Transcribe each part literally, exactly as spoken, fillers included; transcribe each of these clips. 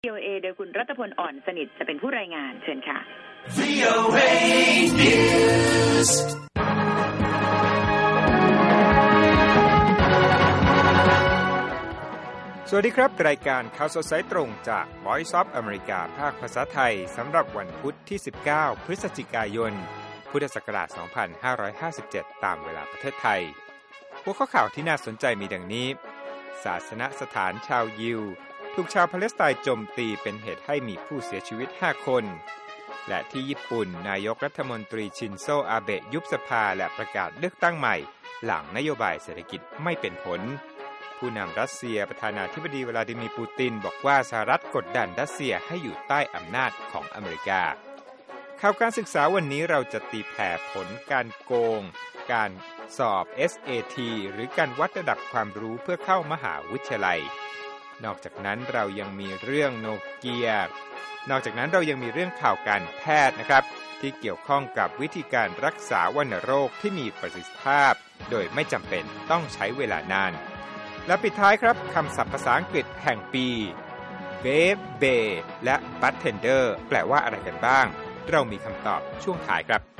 วี โอ เอ โดยคุณรัตพลอ่อนสนิทจะเป็นผู้รายงานเชิญค่ะวี โอ เอ News สวัสดีครับรายการข่าวสดสายตรงจาก Voice of America ภาคภาษาไทยสำหรับวันพุธที่สิบเก้าพฤศจิกายนพุทธศักราชสองพันห้าร้อยห้าสิบเจ็ดตามเวลาประเทศไทยหัวข้อข่าวที่น่าสนใจมีดังนี้ศาสนสถานชาวยิวถูกชาวปาเลสไตน์โจมตีเป็นเหตุให้มีผู้เสียชีวิตห้าคนและที่ญี่ปุ่นนายกรัฐมนตรีชินโซอาเบะยุบสภาและประกาศเลือกตั้งใหม่หลังนโยบายเศรษฐกิจไม่เป็นผลผู้นำรัสเซียประธานาธิบดีวลาดิมีร์ปูตินบอกว่าสหรัฐกดดันรัสเซียให้อยู่ใต้อำนาจของอเมริกาข่าวการศึกษาวันนี้เราจะตีแผ่ผลการโกงการสอบ เอส เอ ที หรือการวัดระดับความรู้เพื่อเข้ามหาวิทยาลัยนอกจากนั้นเรายังมีเรื่องโนเกียนอกจากนั้นเรายังมีเรื่องข่าวการแพทย์นะครับที่เกี่ยวข้องกับวิธีการรักษาวัณโรคที่มีประสิทธิภาพโดยไม่จำเป็นต้องใช้เวลานานและปิดท้ายครับคำศัพท์ภาษาอังกฤษแห่งปีเบฟเบและ bartender แปลว่าอะไรกันบ้างเรามีคำตอบช่วงท้ายครับ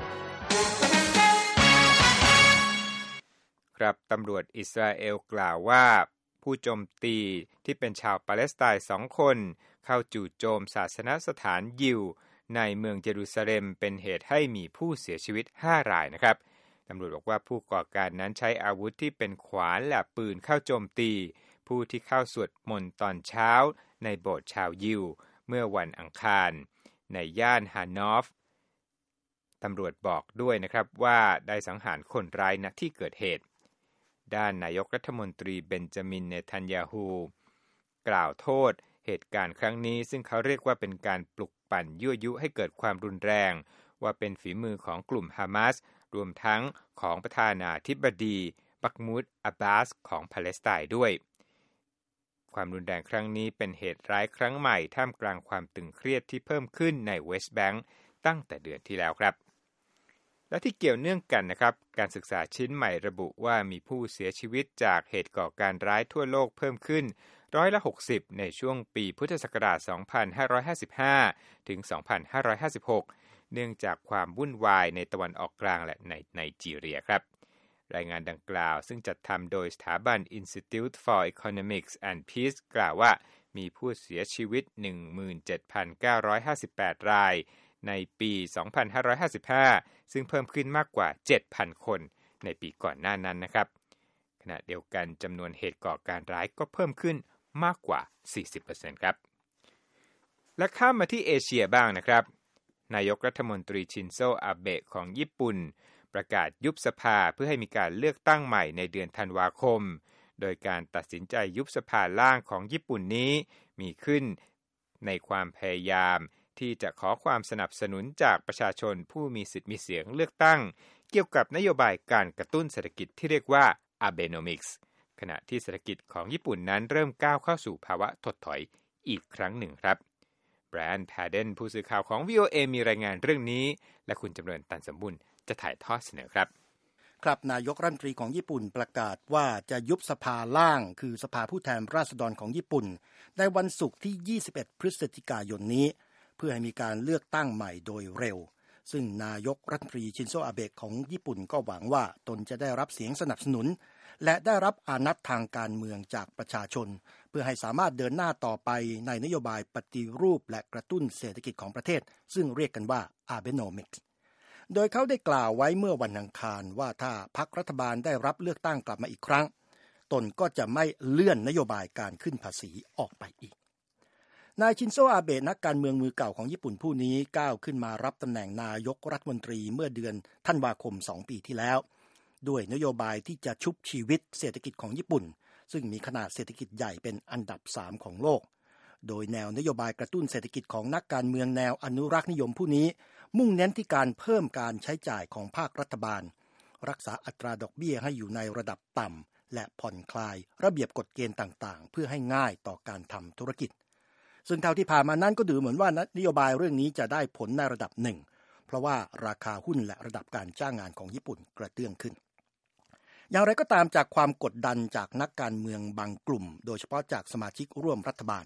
ครับตำรวจอิสราเอลกล่าวว่าผู้โจมตีที่เป็นชาวปาเลสไตน์สองคนเข้าจู่โจมศาสนสถานยิวในเมืองเยรูซาเล็มเป็นเหตุให้มีผู้เสียชีวิตห้ารายนะครับตำรวจบอกว่าผู้ก่อการนั้นใช้อาวุธที่เป็นขวานและปืนเข้าโจมตีผู้ที่เข้าสวดมนต์ตอนเช้าในโบสถ์ชาวยิวเมื่อวันอังคารในย่านฮานอฟตำรวจบอกด้วยนะครับว่าได้สังหารคนร้ายณที่เกิดเหตุด้านนายกรัฐมนตรีเบนจามินเนทันยาฮูกล่าวโทษเหตุการณ์ครั้งนี้ซึ่งเขาเรียกว่าเป็นการปลุกปั่นยั่วยุให้เกิดความรุนแรงว่าเป็นฝีมือของกลุ่มฮามาสรวมทั้งของประธานาธิบดีบักมูดอับบาสของปาเลสไตน์ด้วยความรุนแรงครั้งนี้เป็นเหตุร้ายครั้งใหม่ท่ามกลางความตึงเครียดที่เพิ่มขึ้นในเวสต์แบงก์ตั้งแต่เดือนที่แล้วครับและที่เกี่ยวเนื่องกันนะครับการศึกษาชิ้นใหม่ระบุว่ามีผู้เสียชีวิตจากเหตุก่อการร้ายทั่วโลกเพิ่มขึ้นร้อยละหกสิบในช่วงปีพุทธศักราชสองพันห้าร้อยห้าสิบห้าถึงสองพันห้าร้อยห้าสิบหกเนื่องจากความวุ่นวายในตะวันออกกลางและในไนจีเรียครับรายงานดังกล่าวซึ่งจัดทำโดยสถาบัน Institute for Economics and Peace กล่าวว่ามีผู้เสียชีวิต หนึ่งหมื่นเจ็ดพันเก้าร้อยห้าสิบแปด รายในปีสองพันห้าร้อยห้าสิบห้าซึ่งเพิ่มขึ้นมากกว่า เจ็ดพัน คนในปีก่อนหน้านั้นนะครับขณะเดียวกันจำนวนเหตุก่อการร้ายก็เพิ่มขึ้นมากกว่า สี่สิบเปอร์เซ็นต์ ครับและข้ามมาที่เอเชียบ้างนะครับนายกรัฐมนตรีชินโซอาเบะของญี่ปุ่นประกาศยุบสภาเพื่อให้มีการเลือกตั้งใหม่ในเดือนธันวาคมโดยการตัดสินใจยุบสภาล่างของญี่ปุ่นนี้มีขึ้นในความพยายามที่จะขอความสนับสนุนจากประชาชนผู้มีสิทธิ์มีเสียงเลือกตั้งเกี่ยวกับนโยบายการกระตุ้นเศรษฐกิจที่เรียกว่า Abenomics ขณะที่เศรษฐกิจของญี่ปุ่นนั้นเริ่มก้าวเข้าสู่ภาวะถดถอยอีกครั้งหนึ่งครับแบรนด์แพเดนผู้สื่อข่าวของ วี โอ เอ มีรายงานเรื่องนี้และคุณจำเริญตันสมบุญจะถ่ายทอดเสนอครับครับนายกรัฐมนตรีของญี่ปุ่นประกาศว่าจะยุบสภาล่างคือสภาผู้แทนราษฎรของญี่ปุ่นในวันศุกร์ที่ยี่สิบเอ็ดพฤศจิกายนนี้เพื่อให้มีการเลือกตั้งใหม่โดยเร็วซึ่งนายกรัฐมนตรีชินโซอาเบะของญี่ปุ่นก็หวังว่าตนจะได้รับเสียงสนับสนุนและได้รับอานัตทางการเมืองจากประชาชนเพื่อให้สามารถเดินหน้าต่อไปในนโยบายปฏิรูปและกระตุ้นเศรษฐกิจของประเทศซึ่งเรียกกันว่า Abenomics โดยเขาได้กล่าวไว้เมื่อวันอังคารว่าถ้าพรรครัฐบาลได้รับเลือกตั้งกลับมาอีกครั้งตนก็จะไม่เลื่อนนโยบายการขึ้นภาษีออกไปอีกนายชินโซอาเบะนักการเมืองมือเก่าของญี่ปุ่นผู้นี้ก้าวขึ้นมารับตำแหน่งนายกรัฐมนตรีเมื่อเดือนธันวาคมสองปีที่แล้วด้วยนโยบายที่จะชุบชีวิตเศรษฐกิจของญี่ปุ่นซึ่งมีขนาดเศรษฐกิจใหญ่เป็นอันดับสามของโลกโดยแนวนโยบายกระตุ้นเศรษฐกิจของนักการเมืองแนวอนุรักษ์นิยมผู้นี้มุ่งเน้นที่การเพิ่มการใช้จ่ายของภาครัฐบาลรักษาอัตราดอกเบี้ยให้อยู่ในระดับต่ำและผ่อนคลายระเบียบกฎเกณฑ์ต่างๆเพื่อให้ง่ายต่อการทำธุรกิจซึ่งเท่าที่ผ่านมานั้นก็ดูเหมือนว่านโยบายเรื่องนี้จะได้ผลในระดับหนึ่งเพราะว่าราคาหุ้นและระดับการจ้างงานของญี่ปุ่นกระเตื้องขึ้นอย่างไรก็ตามจากความกดดันจากนักการเมืองบางกลุ่มโดยเฉพาะจากสมาชิกร่วมรัฐบาล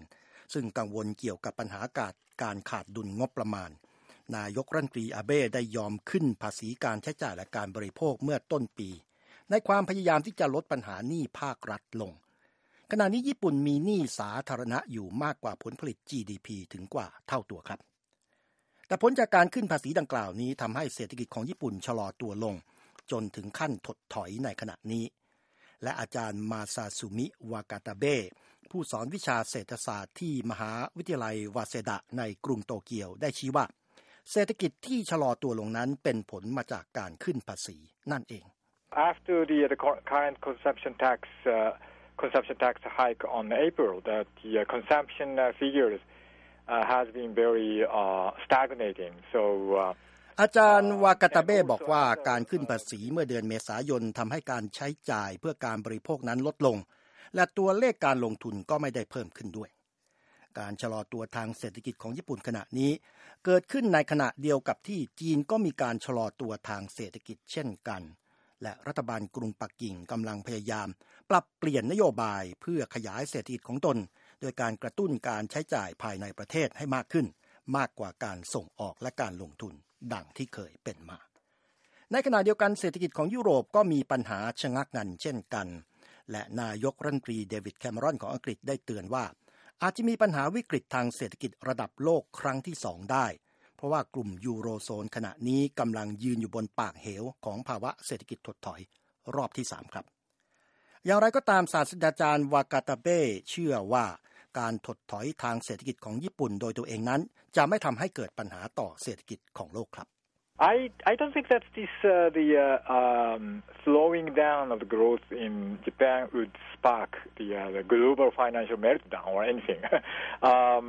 ซึ่งกังวลเกี่ยวกับปัญหาการขาดดุลงบประมาณนายกรัฐมนตรีอาเบะได้ยอมขึ้นภาษีการใช้จ่ายและการบริโภคเมื่อต้นปีในความพยายามที่จะลดปัญหาหนี้ภาครัฐลงขณะนี้ญี่ปุ่นมีหนี้สาธารณะอยู่มากกว่าผลผลิต จี ดี พี ถึงกว่าเท่าตัวครับแต่ผลจากการขึ้นภาษีดังกล่าวนี้ทำให้เศรษฐกิจของญี่ปุ่นชะลอตัวลงจนถึงขั้นถดถอยในขณะนี้และอาจารย์มาซาซุมิวากาตาเบะผู้สอนวิชาเศรษฐศาสตร์ที่มหาวิทยาลัยวาเซดะในกรุงโตเกียวได้ชี้ว่าเศรษฐกิจที่ชะลอตัวลงนั้นเป็นผลมาจากการขึ้นภาษีนั่นเอง After the, the current consumption tax uh, consumption tax hike on April, that the uh, consumption uh, figures uh, has been very uh, stagnating. So อาจารย์วากาตาเบะบอกว่าการขึ้นภาษีเมื่อเดือนเมษายนทำให้การใช้จ่ายเพื่อการบริโภคนั้นลดลงและตัวเลขการลงทุนก็ไม่ได้เพิ่มขึ้นด้วยการชะลอตัวทางเศรษฐกิจของญี่ปุ่นขณะนี้เกิดขึ้นในขณะเดียวกับที่จีนก็มีการชะลอตัวทางเศรษฐกิจเช่นกันและรัฐบาลกรุงปักกิ่งกำลังพยายามปรับเปลี่ยนนโยบายเพื่อขยายเศรษฐกิจของตนโดยการกระตุ้นการใช้จ่ายภายในประเทศให้มากขึ้นมากกว่าการส่งออกและการลงทุนดังที่เคยเป็นมาในขณะเดียวกันเศรษฐกิจของยุโรปก็มีปัญหาชะงักงันเช่นกันและนายกรัฐมนตรีเดวิดแคมรอนของอังกฤษได้เตือนว่าอาจจะมีปัญหาวิกฤตทางเศรษฐกิจระดับโลกครั้งที่สองได้เพราะว่ากลุ่มยูโรโซนขณะนี้กำลังยืนอยู่บนปากเหวของภาวะเศรษฐกิจถดถอยรอบที่สามครับอย่างไรก็ตามศาสตราจารย์วากาตาเบะเชื่อว่าการถดถอยทางเศรษฐกิจของญี่ปุ่นโดยตัวเองนั้นจะไม่ทำให้เกิดปัญหาต่อเศรษฐกิจของโลกครับ I I don't think that this uh, the uh, um, slowing down of the growth in Japan would spark the, uh, the global financial meltdown or anything. um,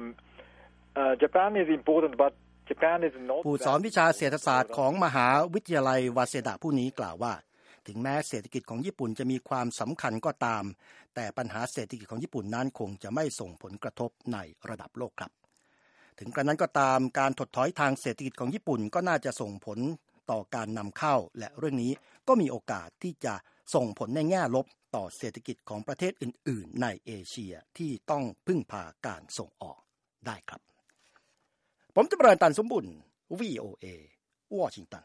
uh, Japan is important, but Japan is not. ผู้สอนวิชาเศรษฐศาสตร์ของมหาวิทยาลัยวาเซดะผู้นี้กล่าวว่าถึงแม้เศรษฐกิจของญี่ปุ่นจะมีความสำคัญก็ตามแต่ปัญหาเศรษฐกิจของญี่ปุ่นนั้นคงจะไม่ส่งผลกระทบในระดับโลกครับถึงกระนั้นก็ตามการถดถอยทางเศรษฐกิจของญี่ปุ่นก็น่าจะส่งผลต่อการนำเข้าและเรื่องนี้ก็มีโอกาสที่จะส่งผลในแง่ลบต่อเศรษฐกิจของประเทศอื่นๆในเอเชียที่ต้องพึ่งพาการส่งออกได้ครับผมจะประตันสมบุญ วี โอ เอ วอชิงตัน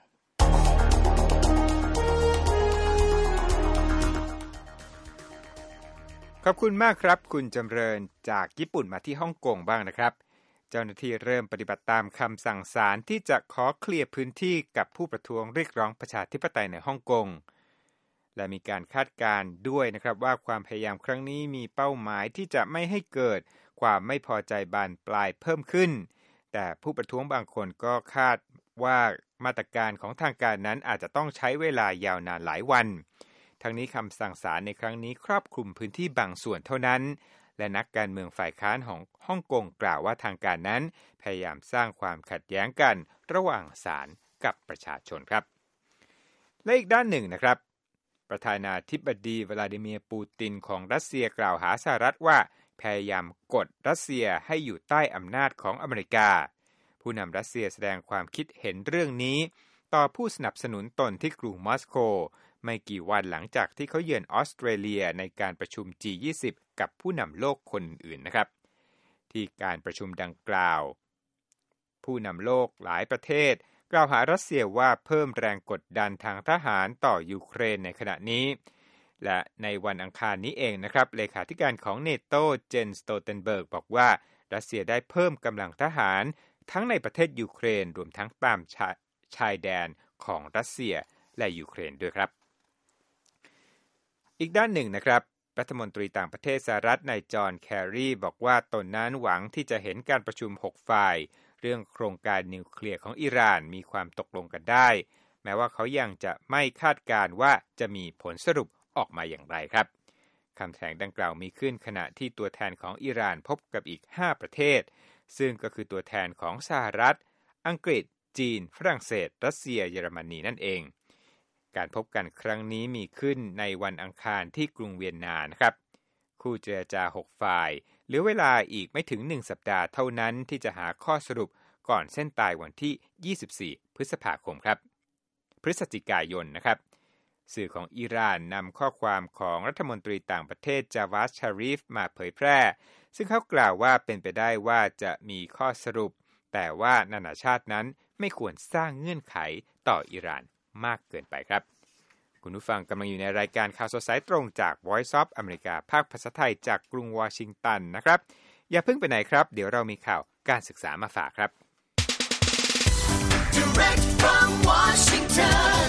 ขอบคุณมากครับคุณจำเริญจากญี่ปุ่นมาที่ฮ่องกงบ้างนะครับเจ้าหน้าที่เริ่มปฏิบัติตามคำสั่งศาลที่จะขอเคลียร์พื้นที่กับผู้ประท้วงเรียกร้องประชาธิปไตยในฮ่องกงและมีการคาดการณ์ด้วยนะครับว่าความพยายามครั้งนี้มีเป้าหมายที่จะไม่ให้เกิดความไม่พอใจบานปลายเพิ่มขึ้นแต่ผู้ประท้วงบางคนก็คาดว่ามาตรการของทางการนั้นอาจจะต้องใช้เวลายาวนานหลายวันทั้งนี้คำสั่งศาลในครั้งนี้ครอบคลุมพื้นที่บางส่วนเท่านั้นและนักการเมืองฝ่ายค้านของฮ่องกงกล่าวว่าทางการนั้นพยายามสร้างความขัดแย้งกันระหว่างศาลกับประชาชนครับและอีกด้านหนึ่งนะครับประธานาธิบดีวลาดิเมียร์ปูตินของรัสเซียกล่าวหาสหรัฐว่าพยายามกดรัสเซียให้อยู่ใต้อำนาจของอเมริกาผู้นำรัสเซียแสดงความคิดเห็นเรื่องนี้ต่อผู้สนับสนุนตนที่กรุงมอสโกไม่กี่วันหลังจากที่เขาเยือนออสเตรเลียในการประชุม จี ยี่สิบ กับผู้นำโลกคนอื่นนะครับที่การประชุมดังกล่าวผู้นำโลกหลายประเทศกล่าวหารัสเซียว่าเพิ่มแรงกดดันทางทหารต่อยูเครนในขณะนี้และในวันอังคารนี้เองนะครับเลขาธิการของเนโตเจนสโตเทนเบิร์กบอกว่ารัสเซียได้เพิ่มกำลังทหารทั้งในประเทศยูเครนรวมทั้งตามชายแดนของรัสเซียและยูเครนด้วยครับอีกด้านหนึ่งนะครับรัฐมนตรีต่างประเทศสหรัฐนายจอห์นแครีบอกว่าตนนั้นหวังที่จะเห็นการประชุมหกฝ่ายเรื่องโครงการนิวเคลียร์ของอิหร่านมีความตกลงกันได้แม้ว่าเขายังจะไม่คาดการณ์ว่าจะมีผลสรุปออกมาอย่างไรครับคำแถลงดังกล่าวมีขึ้นขณะที่ตัวแทนของอิหร่านพบกับอีกห้าประเทศซึ่งก็คือตัวแทนของสหรัฐอังกฤษจีนฝรั่งเศสรัสเซียเยอรมนีนั่นเองการพบกันครั้งนี้มีขึ้นในวันอังคารที่กรุงเวียนนานะครับคู่เจรจาหกฝ่ายเหลือเวลาอีกไม่ถึงหนึ่งสัปดาห์เท่านั้นที่จะหาข้อสรุปก่อนเส้นตายวันที่ยี่สิบสี่พฤษภาคมครับพฤศจิกายนนะครับสื่อของอิหร่านนำข้อความของรัฐมนตรีต่างประเทศจาวาดชารีฟมาเผยแพร่ซึ่งเขากล่าวว่าเป็นไปได้ว่าจะมีข้อสรุปแต่ว่านานาชาตินั้นไม่ควรสร้างเงื่อนไขต่ออิหร่านมากเกินไปครับคุณผู้ฟังกำลังอยู่ในรายการข่าวสดสายตรงจาก Voice of America ภาคภาษาไทยจากกรุงวอชิงตันนะครับอย่าเพิ่งไปไหนครับเดี๋ยวเรามีข่าวการศึกษามาฝากครับ Direct from Washington,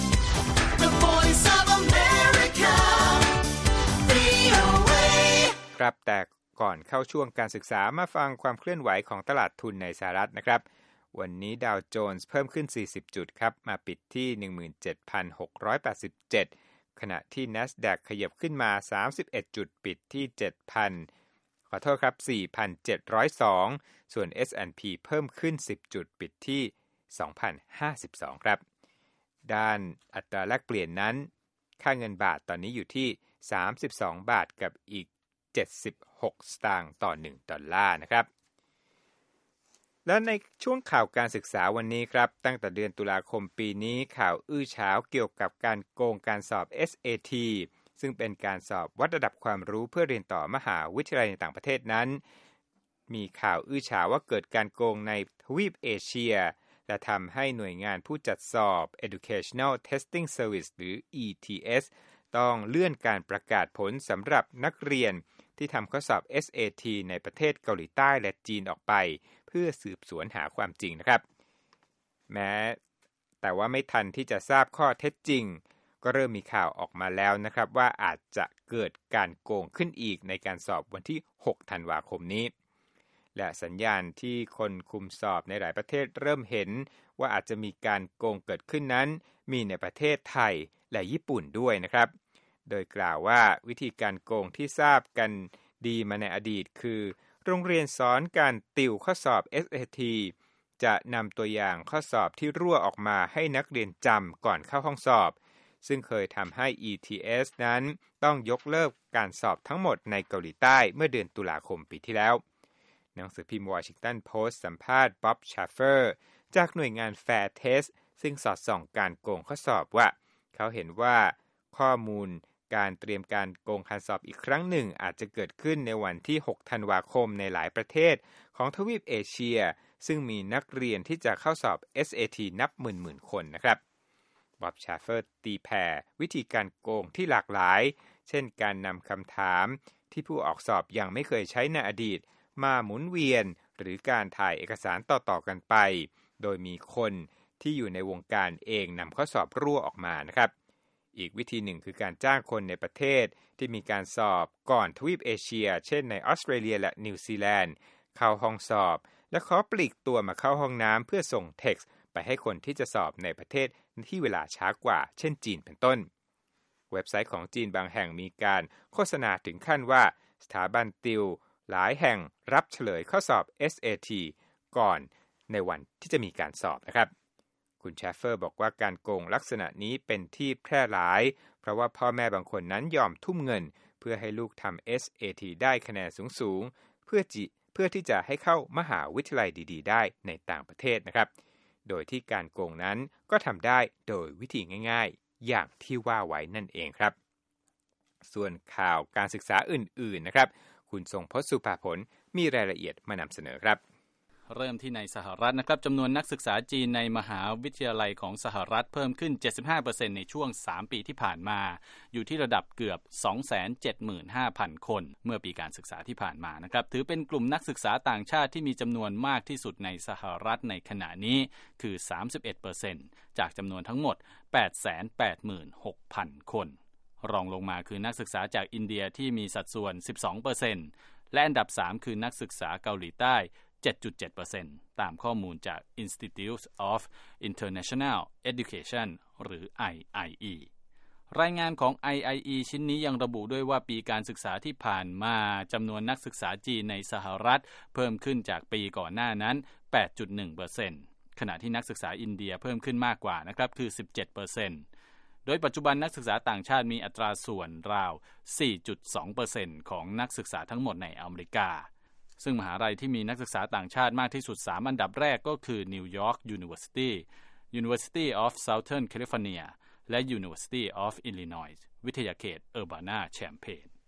the Voice of America, วี โอ เอครับแต่ก่อนเข้าช่วงการศึกษามาฟังความเคลื่อนไหวของตลาดทุนในสหรัฐนะครับวันนี้ดาวโจนส์เพิ่มขึ้นสี่สิบจุดครับมาปิดที่ หนึ่งหมื่นเจ็ดพันหกร้อยแปดสิบเจ็ด ขณะที่ NASDAQ ขยับขึ้นมาสามสิบเอ็ดจุดปิดที่ เจ็ดพัน ขอโทษครับ สี่พันเจ็ดร้อยสอง ส่วน เอส แอนด์ พี เพิ่มขึ้นสิบจุดปิดที่ สองพันห้าสิบสอง ครับด้านอัตราแลกเปลี่ยนนั้นค่าเงินบาทตอนนี้อยู่ที่สามสิบสองบาทกับอีกเจ็ดสิบหกสตางค์ต่อหนึ่งดอลลาร์นะครับและในช่วงข่าวการศึกษาวันนี้ครับตั้งแต่เดือนตุลาคมปีนี้ข่าวอื้อฉาวเกี่ยวกับการโกงการสอบ เอส เอ ที ซึ่งเป็นการสอบวัดระดับความรู้เพื่อเรียนต่อมหาวิทยาลัยในต่างประเทศนั้นมีข่าวอื้อฉาวว่าเกิดการโกงในทวีปเอเชียและทำให้หน่วยงานผู้จัดสอบ Educational Testing Service หรือ อี ที เอส ต้องเลื่อนการประกาศผลสำหรับนักเรียนที่ทำข้อสอบ เอส เอ ที ในประเทศเกาหลีใต้และจีนออกไปเพื่อสืบสวนหาความจริงนะครับแม้แต่ว่าไม่ทันที่จะทราบข้อเท็จจริงก็เริ่มมีข่าวออกมาแล้วนะครับว่าอาจจะเกิดการโกงขึ้นอีกในการสอบวันที่หกธันวาคมนี้และสัญญาณที่คนคุมสอบในหลายประเทศเริ่มเห็นว่าอาจจะมีการโกงเกิดขึ้นนั้นมีในประเทศไทยและญี่ปุ่นด้วยนะครับโดยกล่าวว่าวิธีการโกงที่ทราบกันดีมาในอดีตคือโรงเรียนสอนการติวข้อสอบ เอส เอ ที จะนำตัวอย่างข้อสอบที่รั่วออกมาให้นักเรียนจำก่อนเข้าห้องสอบซึ่งเคยทำให้ อี ที เอส นั้นต้องยกเลิกการสอบทั้งหมดในเกาหลีใต้เมื่อเดือนตุลาคมปีที่แล้วหนังสือพิมพ์วอชิงตันโพสต์สัมภาษณ์บ๊อบชาฟเฟอร์จากหน่วยงาน Fair Test ซึ่งสอดส่องการโกงข้อสอบว่าเขาเห็นว่าข้อมูลการเตรียมการโกงการสอบอีกครั้งหนึ่งอาจจะเกิดขึ้นในวันที่หกธันวาคมในหลายประเทศของทวีปเอเชียซึ่งมีนักเรียนที่จะเข้าสอบ เอส เอ ที นับหมื่นๆคนนะครับบ๊อบชาฟเฟอร์ตีแผ่วิธีการโกงที่หลากหลายเช่นการนำคำถามที่ผู้ออกสอบยังไม่เคยใช้ในอดีตมาหมุนเวียนหรือการถ่ายเอกสารต่อๆกันไปโดยมีคนที่อยู่ในวงการเองนำข้อสอบรั่วออกมานะครับอีกวิธีหนึ่งคือการจ้างคนในประเทศที่มีการสอบก่อนทวีปเอเชียเช่นในออสเตรเลียและนิวซีแลนด์เข้าห้องสอบและขอปลีกตัวมาเข้าห้องน้ำเพื่อส่งเท็กซ์ไปให้คนที่จะสอบในประเทศที่เวลาช้ากว่าเช่นจีนเป็นต้นเว็บไซต์ของจีนบางแห่งมีการโฆษณาถึงขั้นว่าสถาบันติวหลายแห่งรับเฉลยข้อสอบ เอส เอ ที ก่อนในวันที่จะมีการสอบนะครับคุณแชฟเฟอร์บอกว่าการโกงลักษณะนี้เป็นที่แพร่หลายเพราะว่าพ่อแม่บางคนนั้นยอมทุ่มเงินเพื่อให้ลูกทำ เอส เอ ที ได้คะแนนสูงๆเพื่อจิเพื่อที่จะให้เข้ามหาวิทยาลัยดีๆได้ในต่างประเทศนะครับโดยที่การโกงนั้นก็ทำได้โดยวิธีง่ายๆอย่างที่ว่าไว้นั่นเองครับส่วนข่าวการศึกษาอื่นๆนะครับคุณทรงพจน์สุภาผลมีรายละเอียดมานำเสนอครับเริ่มที่ในสหรัฐนะครับจำนวนนักศึกษาจีนในมหาวิทยาลัยของสหรัฐเพิ่มขึ้น เจ็ดสิบห้าเปอร์เซ็นต์ ในช่วงสามปีที่ผ่านมาอยู่ที่ระดับเกือบ สองแสนเจ็ดหมื่นห้าพัน คนเมื่อปีการศึกษาที่ผ่านมานะครับถือเป็นกลุ่มนักศึกษาต่างชาติที่มีจำนวนมากที่สุดในสหรัฐในขณะนี้คือ สามสิบเอ็ดเปอร์เซ็นต์ จากจำนวนทั้งหมด แปดแสนแปดหมื่นหกพัน คนรองลงมาคือนักศึกษาจากอินเดียที่มีสัดส่วน สิบสองเปอร์เซ็นต์ และอันดับสามคือนักศึกษาเกาหลีใต้ เจ็ดจุดเจ็ดเปอร์เซ็นต์ ตามข้อมูลจาก Institute of International Education หรือ ไอ ไอ อี รายงานของ ไอ ไอ อี ชิ้นนี้ยังระบุด้วยว่าปีการศึกษาที่ผ่านมาจำนวนนักศึกษาจีนในสหรัฐเพิ่มขึ้นจากปีก่อนหน้านั้น แปดจุดหนึ่งเปอร์เซ็นต์ ขณะที่นักศึกษาอินเดียเพิ่มขึ้นมากกว่านะครับคือ สิบเจ็ดเปอร์เซ็นต์โดยปัจจุบันนักศึกษาต่างชาติมีอัตราส่วนราว สี่จุดสองเปอร์เซ็นต์ ของนักศึกษาทั้งหมดในอเมริกาซึ่งมหาลัยที่มีนักศึกษาต่างชาติมากที่สุดสามอันดับแรกก็คือ New York University, University of Southern California และ University of Illinois วิทยาเขต Urbana-Champaign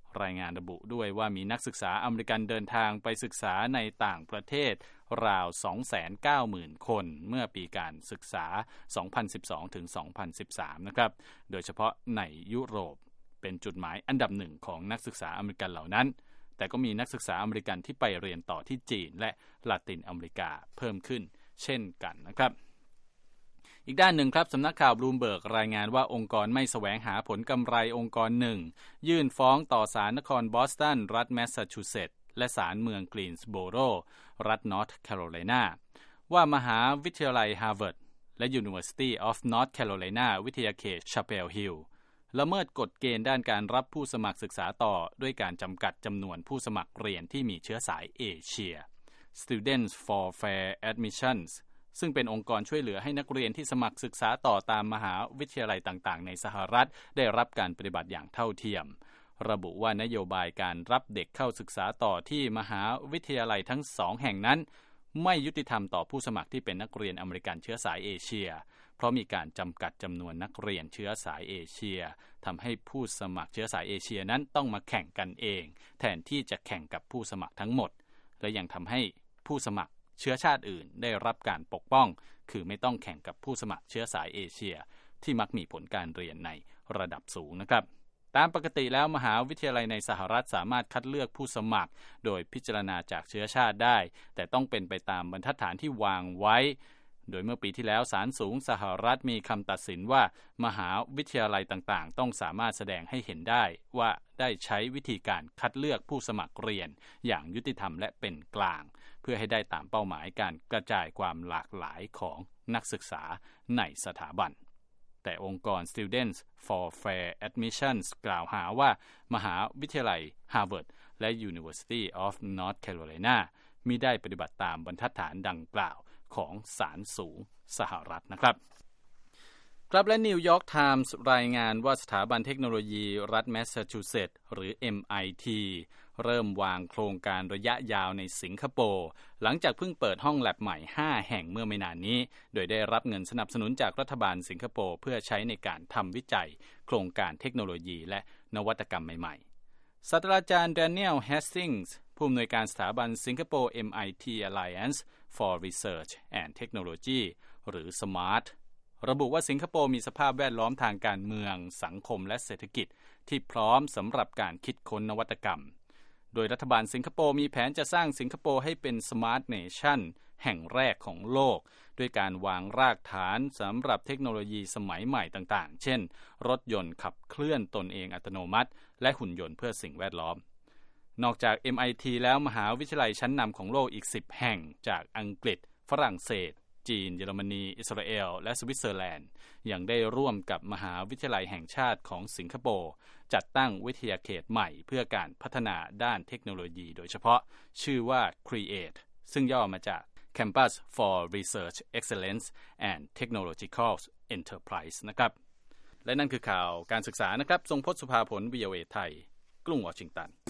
รายงานระบุด้วยว่ามีนักศึกษาอเมริกันเดินทางไปศึกษาในต่างประเทศราว สองแสนเก้าหมื่น คนเมื่อปีการศึกษา สองพันสิบสองถึงสองพันสิบสาม นะครับโดยเฉพาะในยุโรปเป็นจุดหมายอันดับหนึ่งของนักศึกษาอเมริกันเหล่านั้นแต่ก็มีนักศึกษาอเมริกันที่ไปเรียนต่อที่จีนและลาตินอเมริกาเพิ่มขึ้นเช่นกันนะครับอีกด้านหนึ่งครับสำนักข่าวบลูมเบิร์กรายงานว่าองค์กรไม่แสวงหาผลกำไรองค์กรหนึ่งยื่นฟ้องต่อศาลนครบอสตันรัฐแมสซาชูเซตส์และศาลเมืองกรีนส์โบโรรัฐนอร์ทแคโรไลนาว่ามหาวิทยาลัยฮาร์วาร์ดและ University of North Carolina วิทยาเขต Chapel Hill ละเมิดกฎเกณฑ์ด้านการรับผู้สมัครศึกษาต่อด้วยการจำกัดจำนวนผู้สมัครเรียนที่มีเชื้อสายเอเชีย Students for Fair Admissions ซึ่งเป็นองค์กรช่วยเหลือให้นักเรียนที่สมัครศึกษาต่อตามมหาวิทยาลัยต่างๆในสหรัฐได้รับการปฏิบัติอย่างเท่าเทียมระบุว่านโยบายการรับเด็กเข้าศึกษาต่อที่มหาวิทยาลัยทั้งสองแห่งนั้นไม่ยุติธรรมต่อผู้สมัครที่เป็นนักเรียนอเมริกันเชื้อสายเอเชียเพราะมีการจำกัดจำนวนนักเรียนเชื้อสายเอเชียทำให้ผู้สมัครเชื้อสายเอเชียนั้นต้องมาแข่งกันเองแทนที่จะแข่งกับผู้สมัครทั้งหมดและยังทำให้ผู้สมัครเชื้อชาติอื่นได้รับการปกป้องคือไม่ต้องแข่งกับผู้สมัครเชื้อสายเอเชียที่มักมีผลการเรียนในระดับสูงนะครับตามปกติแล้วมหาวิทยาลัยในสหรัฐสามารถคัดเลือกผู้สมัครโดยพิจารณาจากเชื้อชาติได้แต่ต้องเป็นไปตามบรรทัดฐานที่วางไว้โดยเมื่อปีที่แล้วศาลสูงสหรัฐมีคำตัดสินว่ามหาวิทยาลัยต่างๆต้องสามารถแสดงให้เห็นได้ว่าได้ใช้วิธีการคัดเลือกผู้สมัครเรียนอย่างยุติธรรมและเป็นกลางเพื่อให้ได้ตามเป้าหมายการกระจายความหลากหลายของนักศึกษาในสถาบันแต่องค์กร Students for Fair Admissions กล่าวหาว่ามหาวิทยาลัย Harvard และ University of North Carolina มิได้ปฏิบัติตามบรรทัดฐานดังกล่าวของศาลสูงสหรัฐนะครับครับและนิวยอร์กไทมส์รายงานว่าสถาบันเทคโนโลยีรัฐแมสซาชูเซตส์หรือ เอ็ม ไอ ที เริ่มวางโครงการระยะยาวในสิงคโปร์หลังจากเพิ่งเปิดห้องแลบใหม่ห้าแห่งเมื่อไม่นานนี้โดยได้รับเงินสนับสนุนจากรัฐบาลสิงคโปร์เพื่อใช้ในการทำวิจัยโครงการเทคโนโลยีและนวัตกรรมใหม่ๆศาสตราจารย์ Daniel Hastings ผู้อำนวยการสถาบัน Singapore เอ็ม ไอ ที Alliance for Research and Technology หรือ สมาร์ท ระบุว่าสิงคโปร์มีสภาพแวดล้อมทางการเมืองสังคมและเศรษฐกิจที่พร้อมสำหรับการคิดค้นนวัตกรรมโดยรัฐบาลสิงคโปร์มีแผนจะสร้างสิงคโปร์ให้เป็น Smart Nation แห่งแรกของโลกด้วยการวางรากฐานสำหรับเทคโนโลยีสมัยใหม่ต่างๆเช่นรถยนต์ขับเคลื่อนตนเองอัตโนมัติและหุ่นยนต์เพื่อสิ่งแวดล้อมนอกจาก เอ็ม ไอ ที แล้วมหาวิทยาลัยชั้นนำของโลกอีกสิบแห่งจากอังกฤษฝรั่งเศสจีนเยอรมนีอิสราเอลและสวิตเซอร์แลนด์ยังได้ร่วมกับมหาวิทยาลัยแห่งชาติของสิงคโปร์จัดตั้งวิทยาเขตใหม่เพื่อการพัฒนาด้านเทคโนโลยีโดยเฉพาะชื่อว่า Create ซึ่งย่อมาจาก Campus for Research Excellence and Technological Enterprise นะครับและนั่นคือข่าวการศึกษานะครับทรงพจน์สุภาผล วี โอ เอ ไทยกรุงวอชิงตัน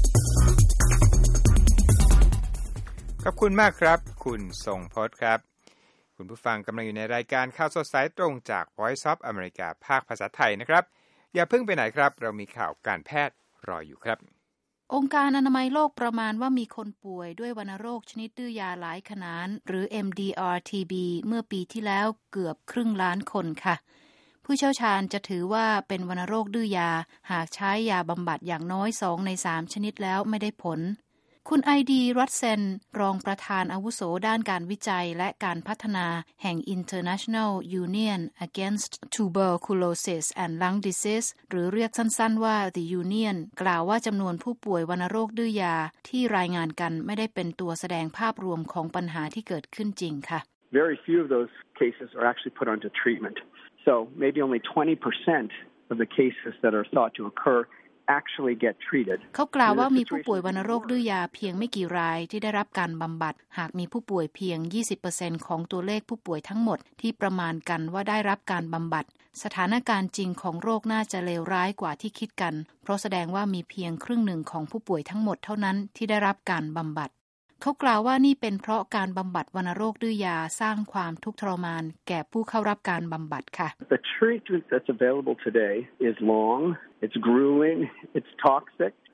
ขอบคุณมากครับคุณทรงพจน์ครับคุณผู้ฟังกำลังอยู่ในรายการข่าวสดสายตรงจาก Voice of America ภาคภาษาไทยนะครับอย่าเพิ่งไปไหนครับเรามีข่าวการแพทย์รออยู่ครับองค์การอนามัยโลกประมาณว่ามีคนป่วยด้วยวัณโรคชนิดดื้อยาหลายขนานหรือ เอ็ม ดี อาร์ ที บี เมื่อปีที่แล้วเกือบครึ่งล้านคนค่ะผู้เชี่ยวชาญจะถือว่าเป็นวัณโรคดื้อยาหากใช้ยาบำบัดอย่างน้อยสองในสามชนิดแล้วไม่ได้ผลคุณไอดีรัตเซนรองประธานอาวุโสด้านการวิจัยและการพัฒนาแห่ง International Union Against Tuberculosis and Lung Disease หรือเรียกสั้นๆว่า The Union กล่าวว่าจำนวนผู้ป่วยวัณโรคดื้อยาที่รายงานกันไม่ได้เป็นตัวแสดงภาพรวมของปัญหาที่เกิดขึ้นจริงค่ะ Very few of those cases are actually put onto treatment. So maybe only twenty percent of the cases that are thought to occur actually get treated เขากล่าวว่ามีผู้ป่วยวัณโรคดื้อยาเพียงไม่กี่รายที่ได้รับการบำบัดหากมีผู้ป่วยเพียง ยี่สิบเปอร์เซ็นต์ ของตัวเลขผู้ป่วยทั้งหมดที่ประมาณกันว่าได้รับการบำบัดสถานการณ์จริงของโรคน่าจะเลวร้ายกว่าที่คิดกันเพราะแสดงว่ามีเพียงครึ่งหนึ่งของผู้ป่วยทั้งหมดเท่านั้นที่ได้รับการบำบัดเขากล่าวว่านี่เป็นเพราะการบำบัดวัณโรคดื้อยาสร้างความทุกข์ทรมานแก่ผู้เข้ารับการบำบัดค่ะ The treatment that's available today is long, it's grueling, it's toxic,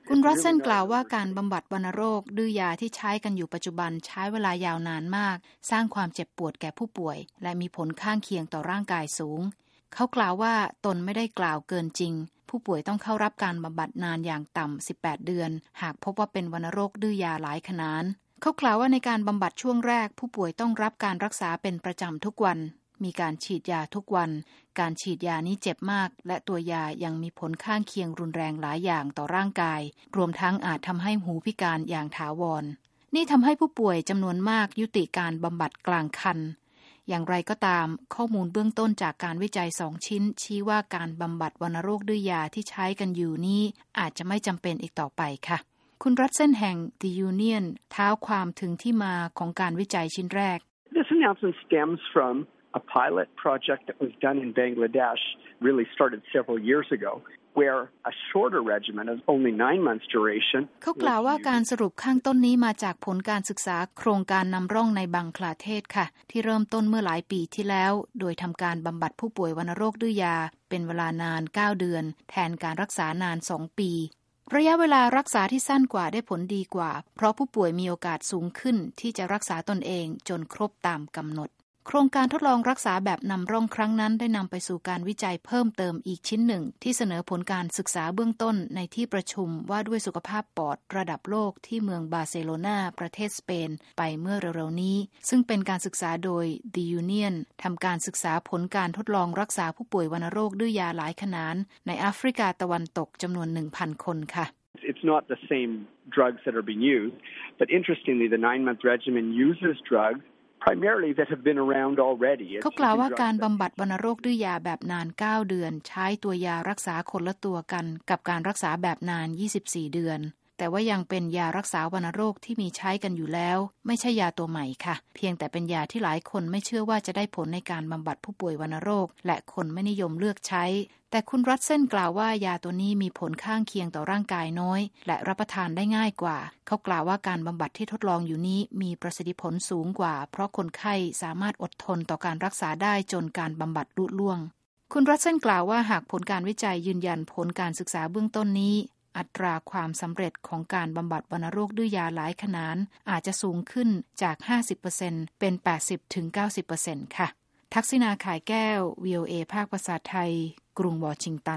คุณรัสเซนกล่าวว่าการบำบัดวัณโรคดื้อยาที่ใช้กันอยู่ปัจจุบันใช้เวลายาวนานมากสร้างความเจ็บปวดแก่ผู้ป่วยและมีผลข้างเคียงต่อร่างกายสูงเขากล่าวว่าตนไม่ได้กล่าวเกินจริงผู้ป่วยต้องเข้ารับการบำบัดนานอย่างต่ำสิบแปดเดือนหากพบว่าเป็นวัณโรคดื้อยาหลายขนาดเขากล่าวว่าในการบำบัดช่วงแรกผู้ป่วยต้องรับการรักษาเป็นประจำทุกวันมีการฉีดยาทุกวันการฉีดยานี้เจ็บมากและตัวยายังมีผลข้างเคียงรุนแรงหลายอย่างต่อร่างกายรวมทั้งอาจทำให้หูพิการอย่างถาวรนี่ทำให้ผู้ป่วยจำนวนมากยุติการบำบัดกลางคันอย่างไรก็ตามข้อมูลเบื้องต้นจากการวิจัยสองชิ้นชี้ว่าการบำบัดวัณโรคดื้อยาที่ใช้กันอยู่นี้อาจจะไม่จำเป็นอีกต่อไปค่ะคุณรัสเซนแห่ง The Union ท้าวความถึงที่มาของการวิจัยชิ้นแรก This announcement stems from a pilot project that was done in Bangladesh, really started several years ago, where a shorter regimen of only nine months duration เขากล่าวว่าการสรุปข้างต้นนี้มาจากผลการศึกษาโครงการนำร่องในบังคลาเทศค่ะที่เริ่มต้นเมื่อหลายปีที่แล้วโดยทำการบำบัดผู้ป่วยวัณโรคดื้อยาเป็นเวลานานเก้าเดือนแทนการรักษานานสองปีระยะเวลารักษาที่สั้นกว่าได้ผลดีกว่าเพราะผู้ป่วยมีโอกาสสูงขึ้นที่จะรักษาตนเองจนครบตามกำหนดโครงการทดลองรักษาแบบนำร่องครั้งนั้นได้นำไปสู่การวิจัยเพิ่มเติมอีกชิ้นหนึ่งที่เสนอผลการศึกษาเบื้องต้นในที่ประชุมว่าด้วยสุขภาพปอดระดับโลกที่เมืองบาร์เซโลนาประเทศสเปนไปเมื่อเร็วๆนี้ซึ่งเป็นการศึกษาโดย The Union ทำการศึกษาผลการทดลองรักษาผู้ป่วยวัณโรคดื้อยาหลายขนาดในแอฟริกาตะวันตกจำนวน หนึ่งพัน คนค่ะ It's not the same drugs that are being used, but interestingly, the nine-month regimen uses drugs primarily that have been around already. เขากล่าวว่าการบำบัดวัณโรคดื้อยาแบบนานเก้าเดือนใช้ตัวยารักษาคนละตัวกันกับการรักษาแบบนานยี่สิบสี่เดือนแต่ว่ายังเป็นยารักษาวัณโรคที่มีใช้กันอยู่แล้วไม่ใช่ยาตัวใหม่ค่ะเพียงแต่เป็นยาที่หลายคนไม่เชื่อว่าจะได้ผลในการบำบัดผู้ป่วยวัณโรคและคนไม่นิยมเลือกใช้แต่คุณรัสเซนกล่าวว่ายาตัวนี้มีผลข้างเคียงต่อร่างกายน้อยและรับประทานได้ง่ายกว่าเขากล่าวว่าการบำบัดที่ทดลองอยู่นี้มีประสิทธิผลสูงกว่าเพราะคนไข้สามารถอดทนต่อการรักษาได้จนการบำบัดลุล่วงคุณรัสเซนกล่าวว่าหากผลการวิจัยยืนยันผลการศึกษาเบื้องต้นนี้อัตราความสำเร็จของการบำบัดวัณโรคดื้อยาหลายขนาดอาจจะสูงขึ้นจาก ห้าสิบเปอร์เซ็นต์ เป็น แปดสิบถึงเก้าสิบเปอร์เซ็นต์ ค่ะทักษิณาข่ายแก้ว วี โอ เอ ภาคภาษาไทยกรุงวอชิงตัน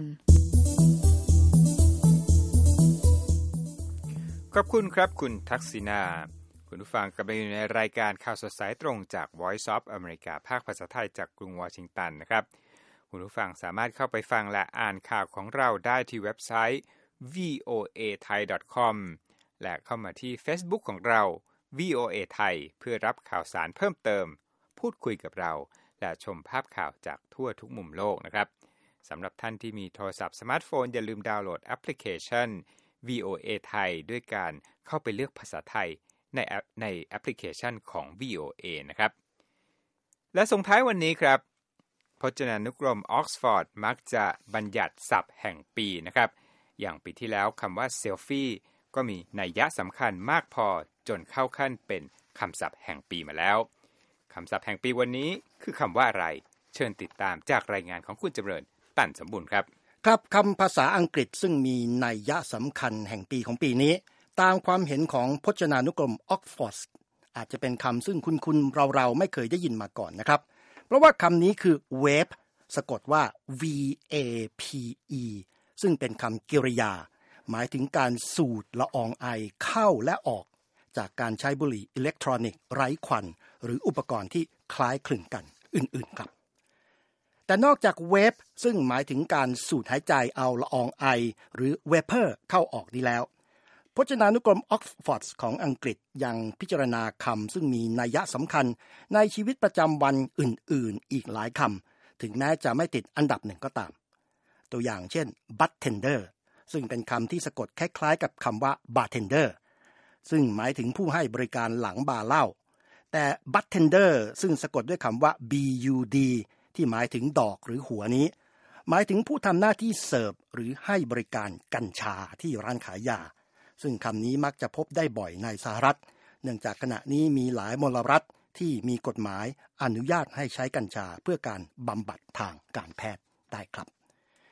ขอบคุณครับคุณทักษิณาคุณผู้ฟังกำลังอยู่ในรายการข่าวสดสายตรงจาก Voice of America ภาคภาษาไทยจากกรุงวอชิงตันนะครับคุณผู้ฟังสามารถเข้าไปฟังและอ่านข่าวของเราได้ที่เว็บไซต์ วี โอ เอ ไทย ดอท คอม และเข้ามาที่ Facebook ของเรา วี โอ เอ ไทยเพื่อรับข่าวสารเพิ่มเติมพูดคุยกับเราและชมภาพข่าวจากทั่วทุกมุมโลกนะครับสำหรับท่านที่มีโทรศัพท์สมาร์ทโฟนอย่าลืมดาวน์โหลดแอปพลิเคชัน วี โอ เอ ไทยด้วยการเข้าไปเลือกภาษาไทยในแอปในแอปพลิเคชันของ วี โอ เอ นะครับและส่งท้ายวันนี้ครับพจนานุกรมออกซฟอร์ดมักจะบัญญัติศัพท์แห่งปีนะครับอย่างปีที่แล้วคำว่าเซลฟี่ก็มีนัยยะสำคัญมากพอจนเข้าขั้นเป็นคำศัพท์แห่งปีมาแล้วคำศัพท์แห่งปีวันนี้คือคำว่าอะไรเชิญติดตามจากรายงานของคุณจำเริญตั้นสมบูรณ์ครับครับคำภาษาอังกฤษซึ่งมีนัยยะสำคัญแห่งปีของปีนี้ตามความเห็นของพจนานุกรมออกซฟอร์ดอาจจะเป็นคำซึ่งคุณคุณเราๆไม่เคยได้ยินมาก่อนนะครับเพราะว่าคำนี้คือ vape สะกดว่า วี เอ พี อี ซึ่งเป็นคำกริยาหมายถึงการสูดละอองไอเข้าและออกจากการใช้บุหรี่อิเล็กทรอนิกส์ไร้ควันหรืออุปกรณ์ที่คล้ายคลึงกันอื่นๆครับแต่นอกจากเวฟซึ่งหมายถึงการสูดหายใจเอาละอองไอหรือเวเปอร์เข้าออกนี้แล้วพจนานุกรมออกซฟอร์ดของอังกฤษยังพิจารณาคำซึ่งมีนัยยะสำคัญในชีวิตประจำวันอื่นๆอีกหลายคำถึงแม้จะไม่ติดอันดับหนึ่งก็ตามตัวอย่างเช่น bartender ซึ่งเป็นคำที่สะกดคล้ายๆกับคำว่า bartender ซึ่งหมายถึงผู้ให้บริการหลังบาร์เหล้าแต่ bartender ซึ่งสะกดด้วยคำว่า บี ยู ดี ที่หมายถึงดอกหรือหัวนี้หมายถึงผู้ทำหน้าที่เสิร์ฟหรือให้บริการกัญชาที่ร้านขายยาซึ่งคำนี้มักจะพบได้บ่อยในสหรัฐเนื่องจากขณะนี้มีหลายมลรัฐที่มีกฎหมายอนุญาตให้ใช้กัญชาเพื่อการบำบัดทางการแพทย์ได้ครับ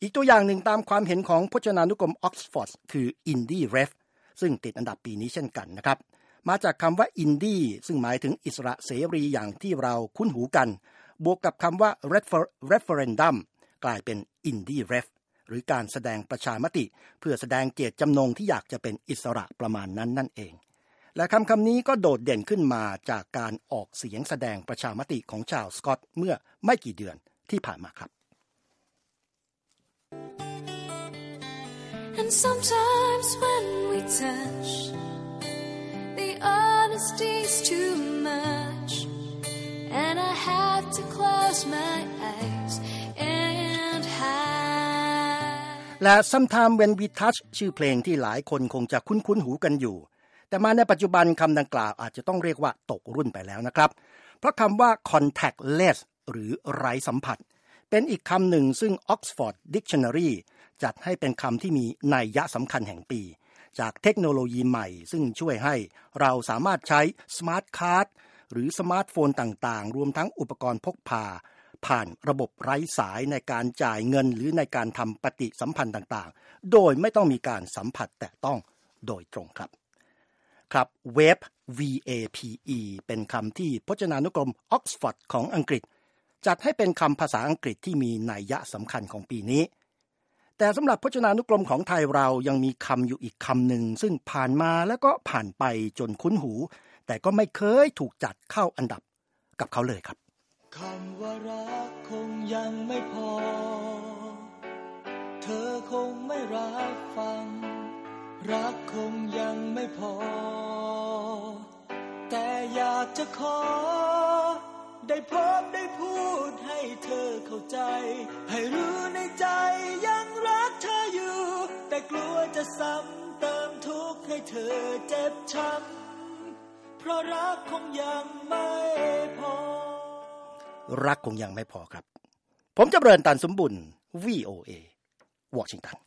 อีกตัวอย่างหนึ่งตามความเห็นของพจนานุกรมออกซฟอร์ดคือ Indie Ref ซึ่งติดอันดับปีนี้เช่นกันนะครับมาจากคำว่า Indie ซึ่งหมายถึงอิสระเสรีอย่างที่เราคุ้นหูกันบวกกับคำว่า Referendum กลายเป็น Indie Ref หรือการแสดงประชามติเพื่อแสดงเจตจำนงที่อยากจะเป็นอิสระประมาณนั้นนั่นเองและคำคำนี้ก็โดดเด่นขึ้นมาจากการออกเสียงแสดงประชามติของชาวสกอตเมื่อไม่กี่เดือนที่ผ่านมาครับ And sometimes when we touch the honesty's too much and I have to close my eyes and hide และ Sometimes when we touch ชื่อเพลงที่หลายคนคงจะคุ้นๆหูกันอยู่แต่มาในปัจจุบันคำดังกล่าวอาจจะต้องเรียกว่าตกรุ่นไปแล้วนะครับเพราะคำว่า contactless หรือไร้สัมผัสเป็นอีกคำหนึ่งซึ่ง Oxford Dictionary จัดให้เป็นคำที่มีนัยยะสำคัญแห่งปีจากเทคโนโลยีใหม่ซึ่งช่วยให้เราสามารถใช้สมาร์ทการ์ดหรือสมาร์ทโฟนต่างๆรวมทั้งอุปกรณ์พกพาผ่านระบบไร้สายในการจ่ายเงินหรือในการทำปฏิสัมพันธ์ต่างๆโดยไม่ต้องมีการสัมผัสแตะต้องโดยตรงครับครับ Vape วี เอ พี อี เป็นคำที่พจนานุกรม Oxford ของอังกฤษจัดให้เป็นคำภาษาอังกฤษที่มีนัยยะสำคัญของปีนี้แต่สำหรับพจนานุกรมของไทยเรายังมีคำอยู่อีกคำหนึ่งซึ่งผ่านมาแล้วก็ผ่านไปจนคุ้นหูแต่ก็ไม่เคยถูกจัดเข้าอันดับกับเขาเลยครับคำว่ารักคงยังไม่พอเธอคงไม่รับฟังรักคงยังไม่พอแต่อยากจะขอได้พบได้พูดให้เธอเข้าใจให้รู้ในใจยังรักเธออยู่แต่กลัวจะซ้ำเติมทุกข์ให้เธอเจ็บช้ำเพราะรักคงยังไม่พอรักคงยังไม่พอครับผมจำเริญตันสมบุญ วี โอ เอ วอชิงตัน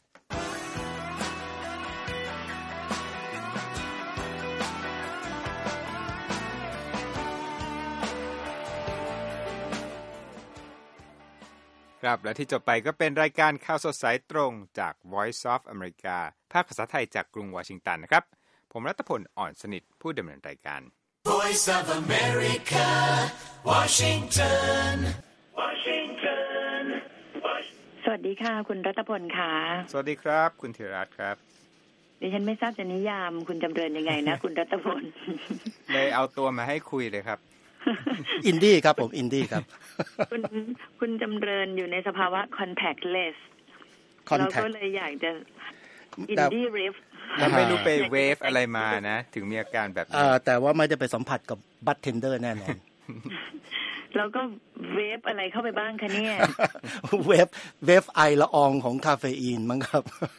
ครับและที่จบไปก็เป็นรายการข่าวสดสายตรงจาก Voice of America ภาคภาษาไทยจากกรุงวอชิงตันนะครับผมรัตพลอ่อนสนิทผู้ดำเนินรายการ Voice of America Washington Washington สวัสดีค่ะคุณรัตพลค่ะสวัสดีครับคุณธีรรัตน์ครับดิฉันไม่ทราบจะนิยามคุณจำเริญยังไงนะ คุณรัตพลเลยเอาตัวมาให้คุยเลยครับอินดี้ครับผมอินดี้ครับคุณคุณจำเริญอยู่ในสภาวะ contactless เราก็เลยอยากจะ indie riff แล้วไม่รู้ไปเวฟอะไรมานะถึงมีอาการแบบนี้แต่ว่าไม่ได้ไปสัมผัสกับบัตเทนเดอร์แน่นอนแล้วก็เวฟอะไรเข้าไปบ้างคะเนี่ยเวฟเวฟไอละอองของคาเฟอีนมั้งครับ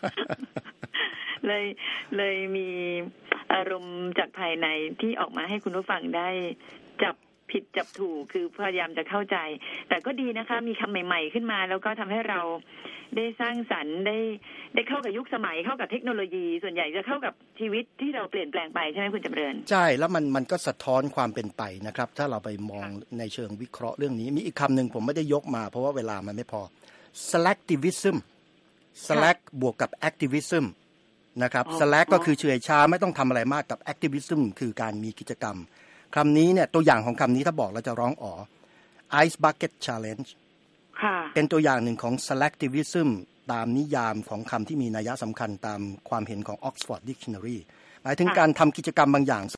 เลยเลยมีอารมณ์จากภายในที่ออกมาให้คุณผู้ฟังได้จับผิดจับถูกคือพยายามจะเข้าใจแต่ก็ดีนะคะมีคำใหม่ๆขึ้นมาแล้วก็ทำให้เราได้สร้างสรรค์ได้ได้เข้ากับยุคสมัยเข้ากับเทคโนโลยีส่วนใหญ่จะเข้ากับชีวิตที่เราเปลี่ยนแปลงไปใช่ไหมคุณจำเริญใช่แล้วมันมันก็สะท้อนความเป็นไปนะครับถ้าเราไปมองในเชิงวิเคราะห์เรื่องนี้มีอีกคำหนึ่งผมไม่ได้ยกมาเพราะว่าเวลามันไม่พอ selectivism select บวกกับ activism นะครับ select ก็คือเฉื่อยชาไม่ต้องทำอะไรมากกับ activism คือการมีกิจกรรมคำนี้เนี่ยตัวอย่างของคำนี้ถ้าบอกเราจะร้องอ๋อ Ice Bucket Challenge เป็นตัวอย่างหนึ่งของ selectivism ตามนิยามของคำที่มีนัยสำคัญตามความเห็นของ Oxford Dictionary หมายถึงการทำกิจกรรมบางอย่าง